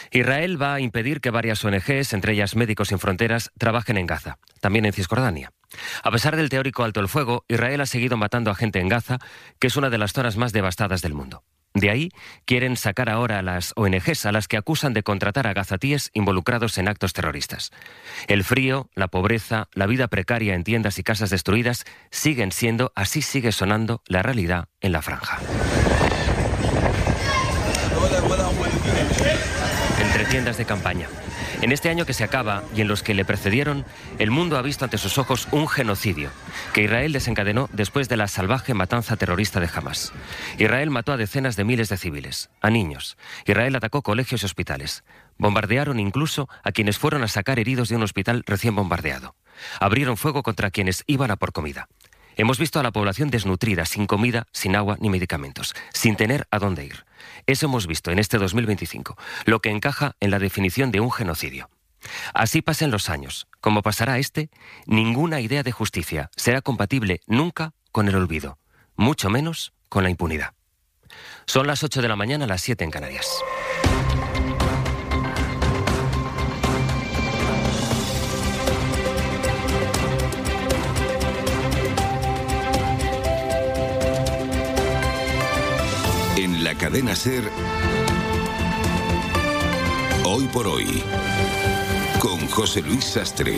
Israel va a impedir que varias ONGs, entre ellas Médicos Sin Fronteras, trabajen en Gaza, también en Cisjordania. A pesar del teórico alto el fuego, Israel ha seguido matando a gente en Gaza, que es una de las zonas más devastadas del mundo. De ahí quieren sacar ahora a las ONGs a las que acusan de contratar a gazatíes involucrados en actos terroristas. El frío, la pobreza, la vida precaria en tiendas y casas destruidas siguen siendo, así sigue sonando, la realidad en la franja. Entre tiendas de campaña. En este año que se acaba y en los que le precedieron, el mundo ha visto ante sus ojos un genocidio que Israel desencadenó después de la salvaje matanza terrorista de Hamás. Israel mató a decenas de miles de civiles, a niños. Israel atacó colegios y hospitales. Bombardearon incluso a quienes fueron a sacar heridos de un hospital recién bombardeado. Abrieron fuego contra quienes iban a por comida. Hemos visto a la población desnutrida, sin comida, sin agua ni medicamentos, sin tener a dónde ir. Eso hemos visto en este 2025, lo que encaja en la definición de un genocidio. Así pasen los años, como pasará este, ninguna idea de justicia será compatible nunca con el olvido, mucho menos con la impunidad. Son las 8 de la mañana, las 7 en Canarias. En la cadena SER, Hoy por Hoy, con José Luis Sastre.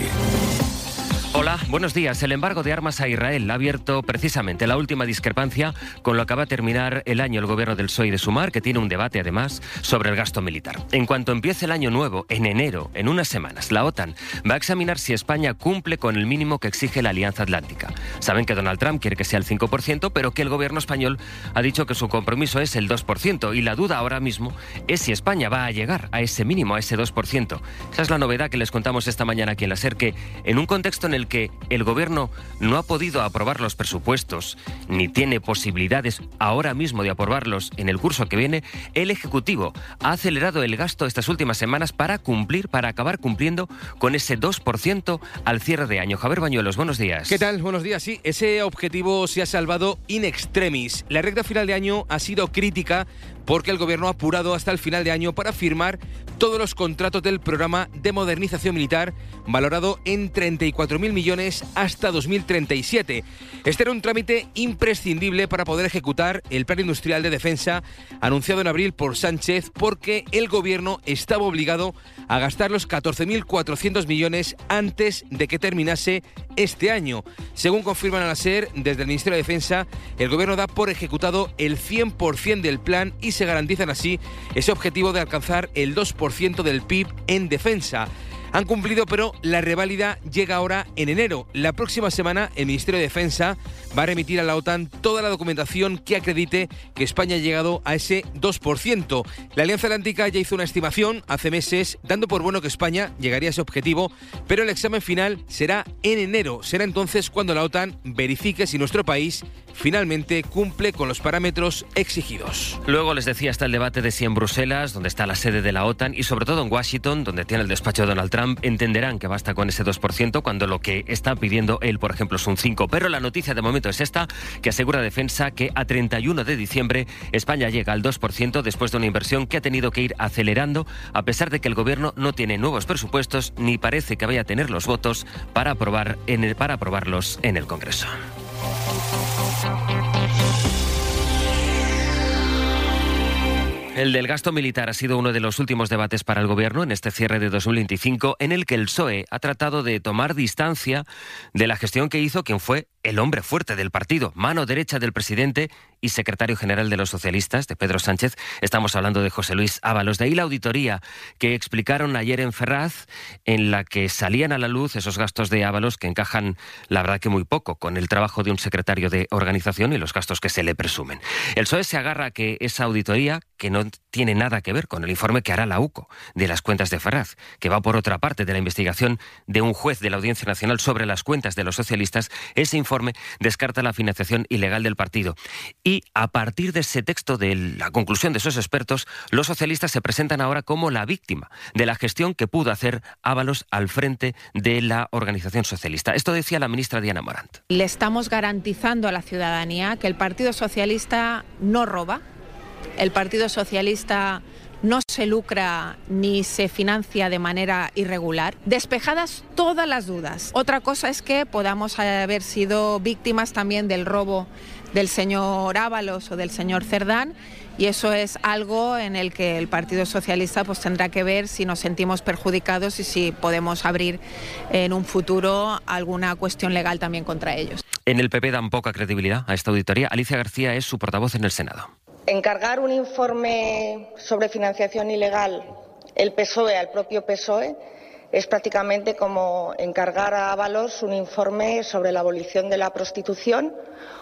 Hola, buenos días. El embargo de armas a Israel ha abierto precisamente la última discrepancia con lo que va a terminar el año el gobierno del PSOE y de Sumar, que tiene un debate además sobre el gasto militar. En cuanto empiece el año nuevo, en enero, en unas semanas, la OTAN va a examinar si España cumple con el mínimo que exige la Alianza Atlántica. Saben que Donald Trump quiere que sea el 5%, pero que el gobierno español ha dicho que su compromiso es el 2%, y la duda ahora mismo es si España va a llegar a ese mínimo, a ese 2%. Esa es la novedad que les contamos esta mañana aquí en la SER, que en un contexto en el que el gobierno no ha podido aprobar los presupuestos, ni tiene posibilidades ahora mismo de aprobarlos en el curso que viene, el Ejecutivo ha acelerado el gasto estas últimas semanas para acabar cumpliendo con ese 2% al cierre de año. Javier Bañuelos, buenos días. ¿Qué tal? Buenos días. Sí, ese objetivo se ha salvado in extremis. La recta final de año ha sido crítica porque el gobierno ha apurado hasta el final de año para firmar todos los contratos del programa de modernización militar, valorado en 34.000 millones hasta 2037. Este era un trámite imprescindible para poder ejecutar el plan industrial de defensa anunciado en abril por Sánchez, porque el gobierno estaba obligado a gastar los 14.400 millones antes de que terminase este año. Según confirman a la SER, desde el Ministerio de Defensa, el gobierno da por ejecutado el 100% del plan y se garantizan así ese objetivo de alcanzar el 2% del PIB en defensa. Han cumplido, pero la reválida llega ahora en enero. La próxima semana el Ministerio de Defensa va a remitir a la OTAN toda la documentación que acredite que España ha llegado a ese 2%. La Alianza Atlántica ya hizo una estimación hace meses, dando por bueno que España llegaría a ese objetivo, pero el examen final será en enero. Será entonces cuando la OTAN verifique si nuestro país finalmente cumple con los parámetros exigidos. Luego les decía, está el debate de si en Bruselas, donde está la sede de la OTAN, y sobre todo en Washington, donde tiene el despacho de Donald Trump, entenderán que basta con ese 2%, cuando lo que está pidiendo él, por ejemplo, es un 5%. Pero la noticia de momento es esta, que asegura Defensa que a 31 de diciembre España llega al 2% después de una inversión que ha tenido que ir acelerando, a pesar de que el gobierno no tiene nuevos presupuestos ni parece que vaya a tener los votos para aprobarlos en el Congreso. El del gasto militar ha sido uno de los últimos debates para el gobierno en este cierre de 2025, en el que el PSOE ha tratado de tomar distancia de la gestión que hizo quien fue el hombre fuerte del partido, mano derecha del presidente y secretario general de los socialistas, de Pedro Sánchez. Estamos hablando de José Luis Ábalos. De ahí la auditoría que explicaron ayer en Ferraz, en la que salían a la luz esos gastos de Ábalos que encajan, la verdad, que muy poco con el trabajo de un secretario de organización y los gastos que se le presumen. El PSOE se agarra a que esa auditoría, que no tiene nada que ver con el informe que hará la UCO de las cuentas de Ferraz, que va por otra parte de la investigación de un juez de la Audiencia Nacional sobre las cuentas de los socialistas, ese informe descarta la financiación ilegal del partido. Y a partir de ese texto, de la conclusión de esos expertos, los socialistas se presentan ahora como la víctima de la gestión que pudo hacer Ábalos al frente de la organización socialista. Esto decía la ministra Diana Morant. Le estamos garantizando a la ciudadanía que el Partido Socialista no roba, el Partido Socialista no se lucra ni se financia de manera irregular. Despejadas todas las dudas. Otra cosa es que podamos haber sido víctimas también del robo del señor Ábalos o del señor Cerdán, y eso es algo en el que el Partido Socialista pues tendrá que ver si nos sentimos perjudicados y si podemos abrir en un futuro alguna cuestión legal también contra ellos. En el PP dan poca credibilidad a esta auditoría. Alicia García es su portavoz en el Senado. Encargar un informe sobre financiación ilegal el PSOE al propio PSOE es prácticamente como encargar a Ábalos un informe sobre la abolición de la prostitución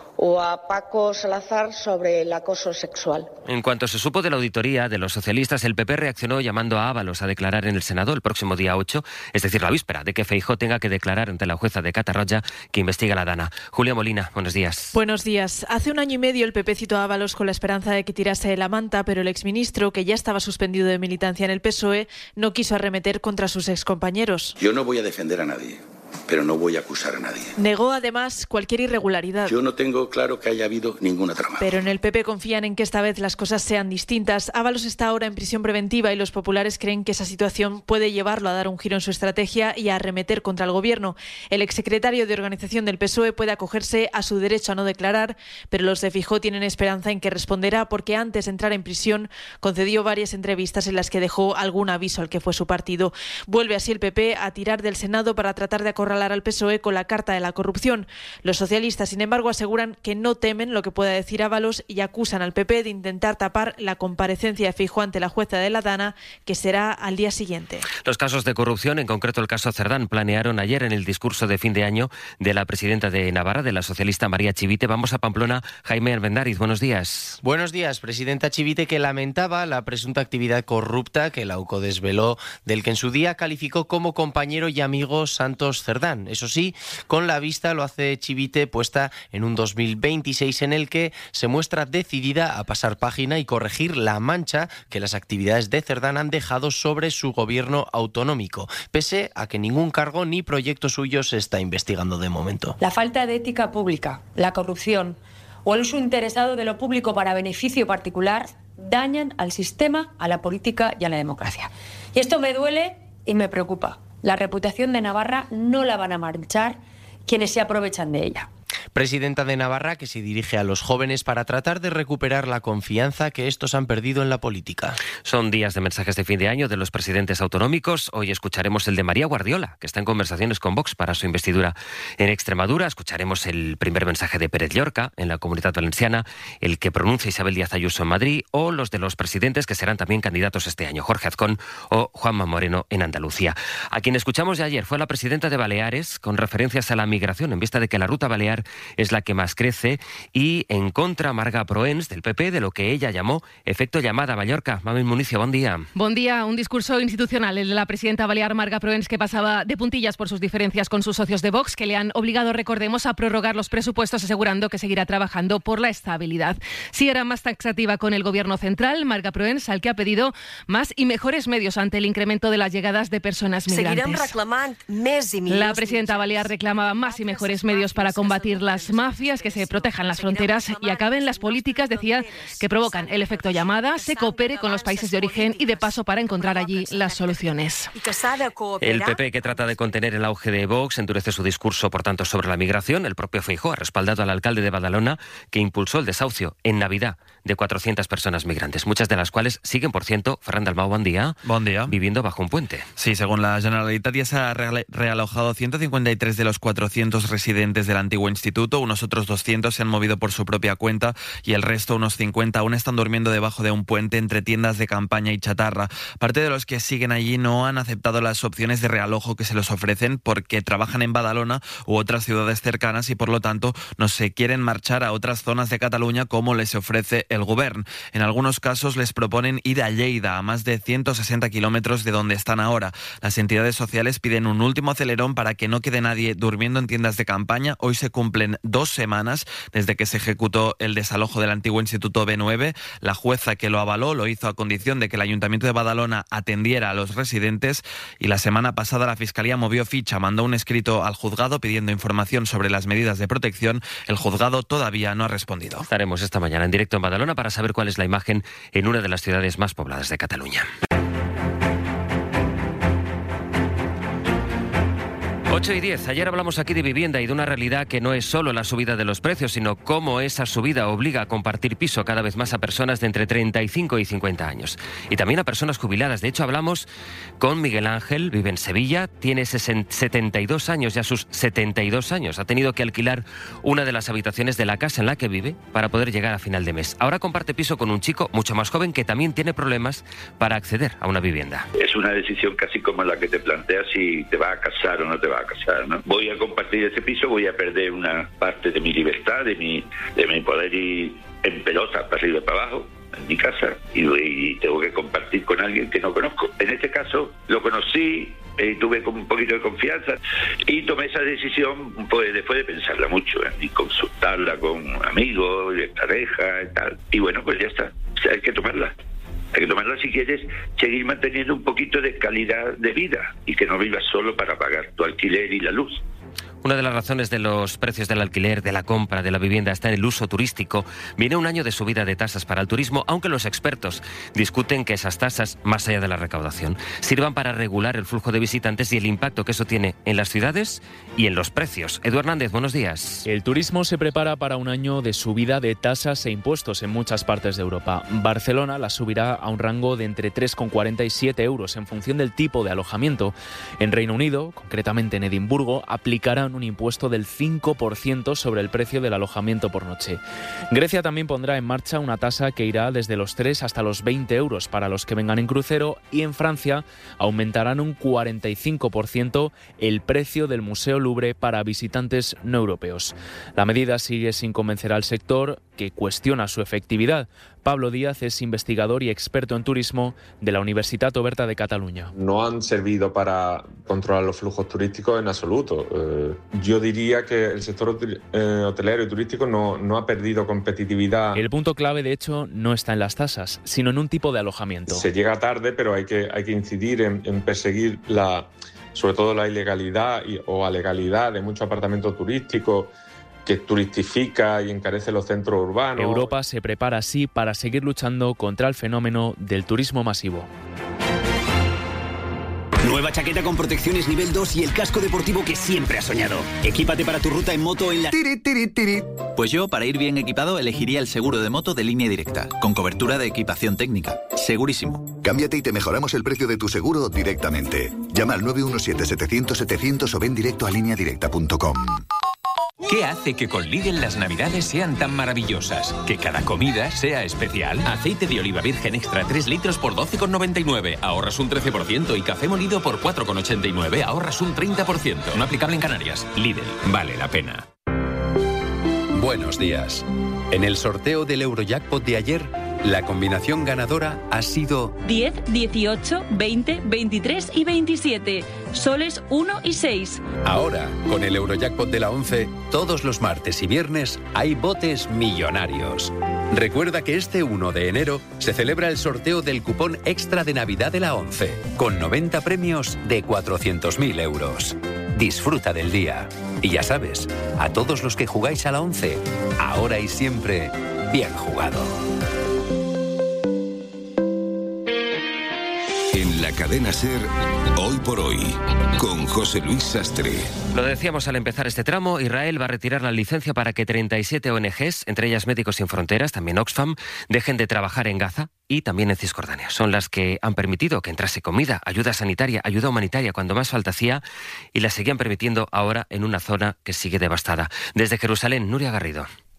o a Paco Salazar sobre el acoso sexual. En cuanto se supo de la auditoría de los socialistas, el PP reaccionó llamando a Ábalos a declarar en el Senado el próximo día 8, es decir, la víspera de que Feijóo tenga que declarar ante la jueza de Catarroja que investiga la Dana. Julia Molina, buenos días. Buenos días. Hace un año y medio el PP citó a Ábalos con la esperanza de que tirase la manta, pero el exministro, que ya estaba suspendido de militancia en el PSOE, no quiso arremeter contra sus excompañeros. Yo no voy a defender a nadie, pero no voy a acusar a nadie. Negó además cualquier irregularidad. Yo no tengo claro que haya habido ninguna trama. Pero en el PP confían en que esta vez las cosas sean distintas. Ábalos está ahora en prisión preventiva y los populares creen que esa situación puede llevarlo a dar un giro en su estrategia y a arremeter contra el gobierno. El exsecretario de organización del PSOE puede acogerse a su derecho a no declarar, pero los de Feijóo tienen esperanza en que responderá, porque antes de entrar en prisión concedió varias entrevistas en las que dejó algún aviso al que fue su partido. Vuelve así el PP a tirar del Senado para tratar de acorralar al PSOE con la carta de la corrupción. Los socialistas, sin embargo, aseguran que no temen lo que pueda decir Ábalos y acusan al PP de intentar tapar la comparecencia de Feijóo ante la jueza de la Dana, que será al día siguiente. Los casos de corrupción, en concreto el caso Cerdán, planearon ayer en el discurso de fin de año de la presidenta de Navarra, de la socialista María Chivite. Vamos a Pamplona. Jaime Armendáriz, buenos días. Buenos días, presidenta Chivite, que lamentaba la presunta actividad corrupta que la UCO desveló, del que en su día calificó como compañero y amigo Santos Cerdán. Eso sí, con la vista lo hace Chivite puesta en un 2026 en el que se muestra decidida a pasar página y corregir la mancha que las actividades de Cerdán han dejado sobre su gobierno autonómico, pese a que ningún cargo ni proyecto suyo se está investigando de momento. La falta de ética pública, la corrupción o el uso interesado de lo público para beneficio particular dañan al sistema, a la política y a la democracia. Y esto me duele y me preocupa. La reputación de Navarra no la van a manchar quienes se aprovechan de ella. Presidenta de Navarra, que se dirige a los jóvenes para tratar de recuperar la confianza que estos han perdido en la política. Son días de mensajes de fin de año de los presidentes autonómicos. Hoy escucharemos el de María Guardiola, que está en conversaciones con Vox para su investidura en Extremadura. Escucharemos el primer mensaje de Pérez Llorca en la Comunidad Valenciana, el que pronuncia Isabel Díaz Ayuso en Madrid, o los de los presidentes que serán también candidatos este año, Jorge Azcón o Juanma Moreno en Andalucía. A quien escuchamos ya ayer fue la presidenta de Baleares, con referencias a la migración, en vista de que la ruta balear es la que más crece, y en contra Marga Proens del PP de lo que ella llamó efecto llamada. Mallorca. Mamen Municio, buen día. Buen día. Un discurso institucional, el de la presidenta balear Marga Proens, que pasaba de puntillas por sus diferencias con sus socios de Vox, que le han obligado, recordemos, a prorrogar los presupuestos, asegurando que seguirá trabajando por la estabilidad. Sí era más taxativa con el gobierno central, Marga Proens, al que ha pedido más y mejores medios ante el incremento de las llegadas de personas migrantes. La presidenta balear reclamaba más y mejores medios para combatir las mafias, que se protejan las fronteras y acaben las políticas, decía, que provocan el efecto llamada, se coopere con los países de origen y de paso para encontrar allí las soluciones. El PP, que trata de contener el auge de Vox, endurece su discurso, por tanto, sobre la migración. El propio Feijóo ha respaldado al alcalde de Badalona, que impulsó el desahucio en Navidad de 400 personas migrantes, muchas de las cuales siguen, por cierto, Ferran Dalmau, buen día, viviendo bajo un puente. Sí, según la Generalitat ya se ha realojado 153 de los 400 residentes del antiguo instituto. Unos otros 200 se han movido por su propia cuenta y el resto, unos 50, aún están durmiendo debajo de un puente entre tiendas de campaña y chatarra. Parte de los que siguen allí no han aceptado las opciones de realojo que se les ofrecen porque trabajan en Badalona u otras ciudades cercanas y por lo tanto no se quieren marchar a otras zonas de Cataluña como les ofrece el Govern. En algunos casos les proponen ir a Lleida, a más de 160 kilómetros de donde están ahora. Las entidades sociales piden un último acelerón para que no quede nadie durmiendo en tiendas de campaña. Hoy se cumple cumplen 2 semanas desde que se ejecutó el desalojo del antiguo Instituto B9. La jueza que lo avaló lo hizo a condición de que el Ayuntamiento de Badalona atendiera a los residentes, y la semana pasada la Fiscalía movió ficha, mandó un escrito al juzgado pidiendo información sobre las medidas de protección. El juzgado todavía no ha respondido. Estaremos esta mañana en directo en Badalona para saber cuál es la imagen en una de las ciudades más pobladas de Cataluña. 8:10. Ayer hablamos aquí de vivienda y de una realidad que no es solo la subida de los precios, sino cómo esa subida obliga a compartir piso cada vez más a personas de entre 35 y 50 años. Y también a personas jubiladas. De hecho, hablamos con Miguel Ángel, vive en Sevilla, tiene 72 años, ya sus 72 años. Ha tenido que alquilar una de las habitaciones de la casa en la que vive para poder llegar a final de mes. Ahora comparte piso con un chico mucho más joven que también tiene problemas para acceder a una vivienda. Es una decisión casi como la que te planteas si te vas a casar o no te vas a casar, ¿no? Voy a compartir ese piso, voy a perder una parte de mi libertad, de mi poder ir en pelota para arriba y para abajo en mi casa, y tengo que compartir con alguien que no conozco. En este caso lo conocí, tuve como un poquito de confianza y tomé esa decisión pues después de pensarla mucho, y consultarla con amigos, de pareja y tal. Y bueno, pues ya está, o sea, hay que tomarla. Hay que tomarla si quieres seguir manteniendo un poquito de calidad de vida y que no vivas solo para pagar tu alquiler y la luz. Una de las razones de los precios del alquiler, de la compra, de la vivienda está en el uso turístico. Viene un año de subida de tasas para el turismo, aunque los expertos discuten que esas tasas, más allá de la recaudación, sirvan para regular el flujo de visitantes y el impacto que eso tiene en las ciudades y en los precios. Edu Hernández, buenos días. El turismo se prepara para un año de subida de tasas e impuestos en muchas partes de Europa. Barcelona la subirá a un rango de entre 3,40 y 7 euros en función del tipo de alojamiento. En Reino Unido, concretamente en Edimburgo, aplicarán un impuesto del 5% sobre el precio del alojamiento por noche. Grecia también pondrá en marcha una tasa que irá desde los 3 hasta los 20 euros para los que vengan en crucero, y en Francia aumentarán un 45% el precio del Museo Louvre para visitantes no europeos. La medida sigue sin convencer al sector, que cuestiona su efectividad. Pablo Díaz es investigador y experto en turismo de la Universitat Oberta de Cataluña. No han servido para controlar los flujos turísticos en absoluto. Yo diría que el sector hotelero y turístico no ha perdido competitividad. El punto clave, de hecho, no está en las tasas, sino en un tipo de alojamiento. Se llega tarde, pero hay que incidir en perseguir sobre todo la ilegalidad o alegalidad de muchos apartamentos turísticos, que turistifica y encarece los centros urbanos. Europa se prepara así para seguir luchando contra el fenómeno del turismo masivo. Nueva chaqueta con protecciones nivel 2 y el casco deportivo que siempre has soñado. Equípate para tu ruta en moto en la... Pues yo, para ir bien equipado, elegiría el seguro de moto de Línea Directa, con cobertura de equipación técnica. Segurísimo. Cámbiate y te mejoramos el precio de tu seguro directamente. Llama al 917-700-700 o ven directo a lineadirecta.com. ¿Qué hace que con Lidl las navidades sean tan maravillosas? Que cada comida sea especial. Aceite de oliva virgen extra 3 litros por 12,99. Ahorras un 13%, y café molido por 4,89. Ahorras un 30%. No aplicable en Canarias. Lidl, vale la pena. Buenos días. En el sorteo del Eurojackpot de ayer, la combinación ganadora ha sido 10, 18, 20, 23 y 27. Soles 1 y 6. Ahora, con el Eurojackpot de la 11, todos los martes y viernes hay botes millonarios. Recuerda que este 1 de enero se celebra el sorteo del cupón extra de Navidad de la 11, con 90 premios de 400.000 euros. Disfruta del día. Y ya sabes, a todos los que jugáis a la 11, ahora y siempre, bien jugado. En la cadena SER, Hoy por Hoy, con José Luis Sastre. Lo decíamos al empezar este tramo, Israel va a retirar la licencia para que 37 ONGs, entre ellas Médicos Sin Fronteras, también Oxfam, dejen de trabajar en Gaza y también en Cisjordania. Son las que han permitido que entrase comida, ayuda sanitaria, ayuda humanitaria cuando más falta hacía, y la seguían permitiendo ahora en una zona que sigue devastada. Desde Jerusalén, Nuria Garrido.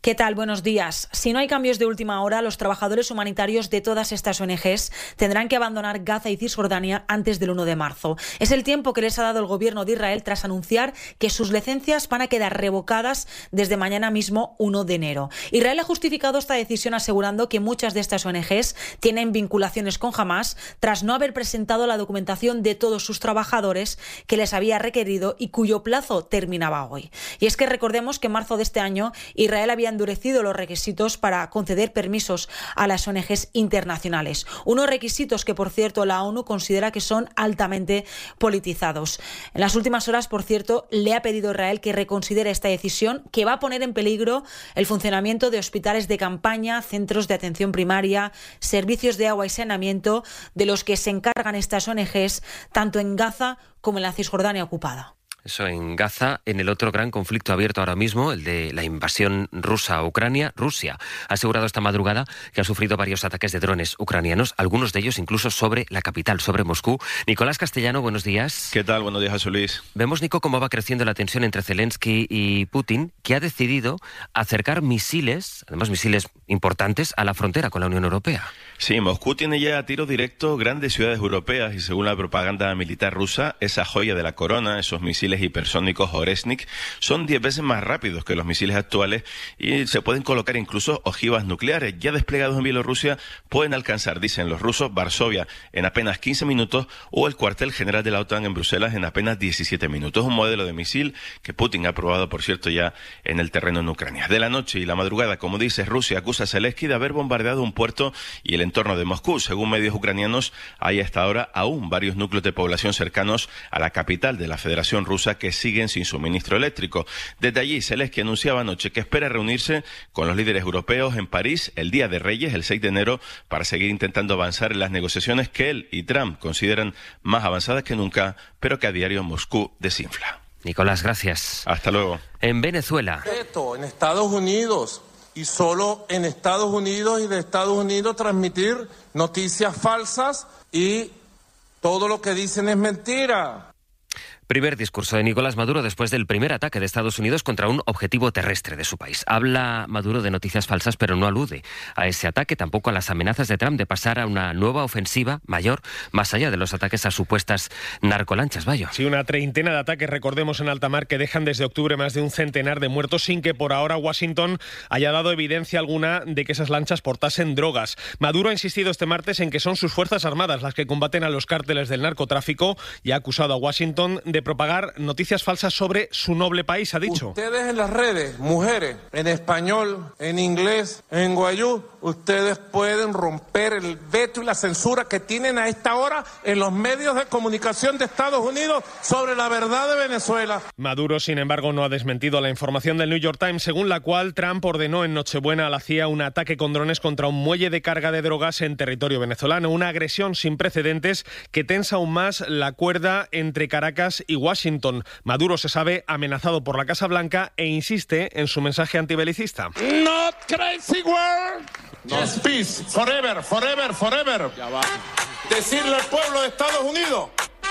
¿Qué tal? Buenos días. Si no hay cambios de última hora, los trabajadores humanitarios de todas estas ONGs tendrán que abandonar Gaza y Cisjordania antes del 1 de marzo. Es el tiempo que les ha dado el gobierno de Israel tras anunciar que sus licencias van a quedar revocadas desde mañana mismo, 1 de enero. Israel ha justificado esta decisión asegurando que muchas de estas ONGs tienen vinculaciones con Hamás tras no haber presentado la documentación de todos sus trabajadores que les había requerido y cuyo plazo terminaba hoy. Y es que recordemos que en marzo de este año Israel había endurecido los requisitos para conceder permisos a las ONGs internacionales. Unos requisitos que, por cierto, la ONU considera que son altamente politizados. En las últimas horas, por cierto, le ha pedido a Israel que reconsidere esta decisión que va a poner en peligro el funcionamiento de hospitales de campaña, centros de atención primaria, servicios de agua y saneamiento de los que se encargan estas ONGs, tanto en Gaza como en la Cisjordania ocupada. Eso en Gaza, en el otro gran conflicto abierto ahora mismo, el de la invasión rusa a Ucrania. Rusia ha asegurado esta madrugada que ha sufrido varios ataques de drones ucranianos, algunos de ellos incluso sobre la capital, sobre Moscú. Nicolás Castellano, buenos días. ¿Qué tal? Buenos días, José Luis. Vemos, Nico, cómo va creciendo la tensión entre Zelensky y Putin, que ha decidido acercar misiles, además misiles importantes, a la frontera con la Unión Europea. Sí, Moscú tiene ya a tiro directo grandes ciudades europeas y según la propaganda militar rusa, esa joya de la corona, esos misiles hipersónicos Oresnik, son 10 veces más rápidos que los misiles actuales y se pueden colocar incluso ojivas nucleares. Ya desplegados en Bielorrusia pueden alcanzar, dicen los rusos, Varsovia en apenas 15 minutos o el cuartel general de la OTAN en Bruselas en apenas 17 minutos. Un modelo de misil que Putin ha probado, por cierto, ya en el terreno en Ucrania. De la noche y la madrugada, como dices, Rusia acusa a Zelensky de haber bombardeado un puerto y el entorno de Moscú. Según medios ucranianos, hay hasta ahora aún varios núcleos de población cercanos a la capital de la Federación Rusa que siguen sin suministro eléctrico. Desde allí, Zelensky anunciaba anoche que espera reunirse con los líderes europeos en París el Día de Reyes, el 6 de enero, para seguir intentando avanzar en las negociaciones que él y Trump consideran más avanzadas que nunca, pero que a diario Moscú desinfla. Nicolás, gracias. Hasta luego. En Venezuela. En Estados Unidos. Y solo en Estados Unidos y de Estados Unidos transmitir noticias falsas y todo lo que dicen es mentira. Primer discurso de Nicolás Maduro después del primer ataque de Estados Unidos contra un objetivo terrestre de su país. Habla Maduro de noticias falsas, pero no alude a ese ataque, tampoco a las amenazas de Trump de pasar a una nueva ofensiva mayor, más allá de los ataques a supuestas narcolanchas. Bayo. Sí, una treintena de ataques, recordemos, en alta mar que dejan desde octubre más de un centenar de muertos sin que por ahora Washington haya dado evidencia alguna de que esas lanchas portasen drogas. Maduro ha insistido este martes en que son sus Fuerzas Armadas las que combaten a los cárteles del narcotráfico y ha acusado a Washington de propagar noticias falsas sobre su noble país, ha dicho. Ustedes en las redes, mujeres, en español, en inglés, en guayú, ustedes pueden romper el veto y la censura que tienen a esta hora en los medios de comunicación de Estados Unidos sobre la verdad de Venezuela. Maduro, sin embargo, no ha desmentido la información del New York Times, según la cual Trump ordenó en Nochebuena a la CIA un ataque con drones contra un muelle de carga de drogas en territorio venezolano. Una agresión sin precedentes que tensa aún más la cuerda entre Caracas y Washington. Maduro se sabe amenazado por la Casa Blanca e insiste en su mensaje antibelicista. Not crazy world. Yes, peace. Forever, forever, forever. Ya va. Decirle al pueblo de Estados Unidos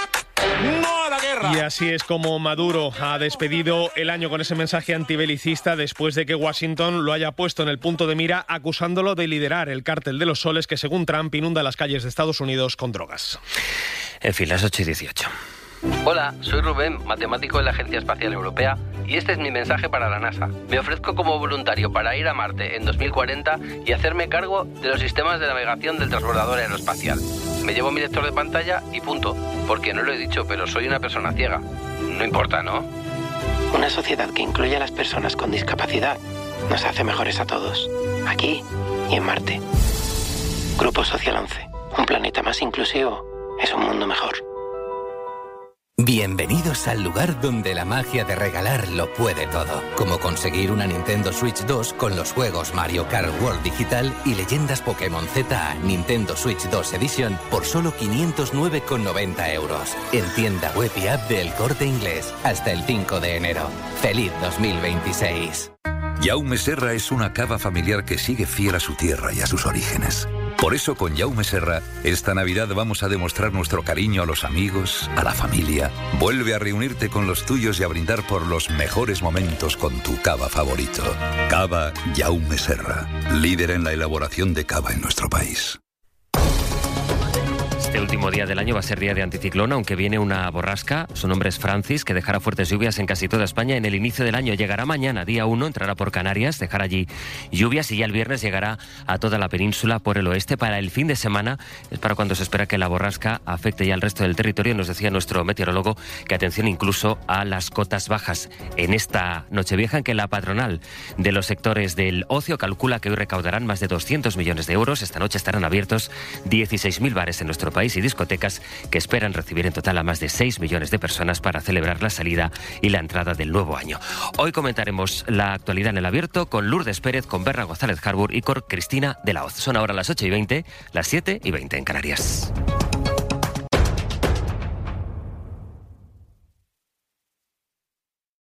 no a la guerra. Y así es como Maduro ha despedido el año con ese mensaje antibelicista después de que Washington lo haya puesto en el punto de mira acusándolo de liderar el cártel de los soles que, según Trump, inunda las calles de Estados Unidos con drogas. En fin, las 8:18. Hola, soy Rubén, matemático de la Agencia Espacial Europea, y este es mi mensaje para la NASA. Me ofrezco como voluntario para ir a Marte en 2040 y hacerme cargo de los sistemas de navegación del transbordador aeroespacial. Me llevo mi lector de pantalla y punto, porque no lo he dicho, pero soy una persona ciega. No importa, ¿no? Una sociedad que incluye a las personas con discapacidad nos hace mejores a todos, aquí y en Marte. Grupo Social 11, un planeta más inclusivo es un mundo mejor. Bienvenidos al lugar donde la magia de regalar lo puede todo. Como conseguir una Nintendo Switch 2 con los juegos Mario Kart World Digital y Leyendas Pokémon ZA Nintendo Switch 2 Edition por solo 509,90 €. En tienda web y app de El Corte Inglés hasta el 5 de enero. ¡Feliz 2026! Jaume Serra es una cava familiar que sigue fiel a su tierra y a sus orígenes. Por eso con Jaume Serra, esta Navidad vamos a demostrar nuestro cariño a los amigos, a la familia. Vuelve a reunirte con los tuyos y a brindar por los mejores momentos con tu cava favorito. Cava Jaume Serra, líder en la elaboración de cava en nuestro país. Este último día del año va a ser día de anticiclón, aunque viene una borrasca. Su nombre es Francis, que dejará fuertes lluvias en casi toda España en el inicio del año. Llegará mañana, día 1, entrará por Canarias, dejará allí lluvias y ya el viernes llegará a toda la península por el oeste. Para el fin de semana es para cuando se espera que la borrasca afecte ya al resto del territorio. Nos decía nuestro meteorólogo que atención incluso a las cotas bajas en esta Nochevieja, en que la patronal de los sectores del ocio calcula que hoy recaudarán más de 200 millones de euros. Esta noche estarán abiertos 16.000 bares en nuestro país y discotecas que esperan recibir en total a más de 6 millones de personas para celebrar la salida y la entrada del nuevo año. Hoy comentaremos la actualidad en el abierto con Lourdes Pérez, con Berra González Harbour y con Cristina de la Hoz. Son ahora las 8:20, las 7:20 en Canarias.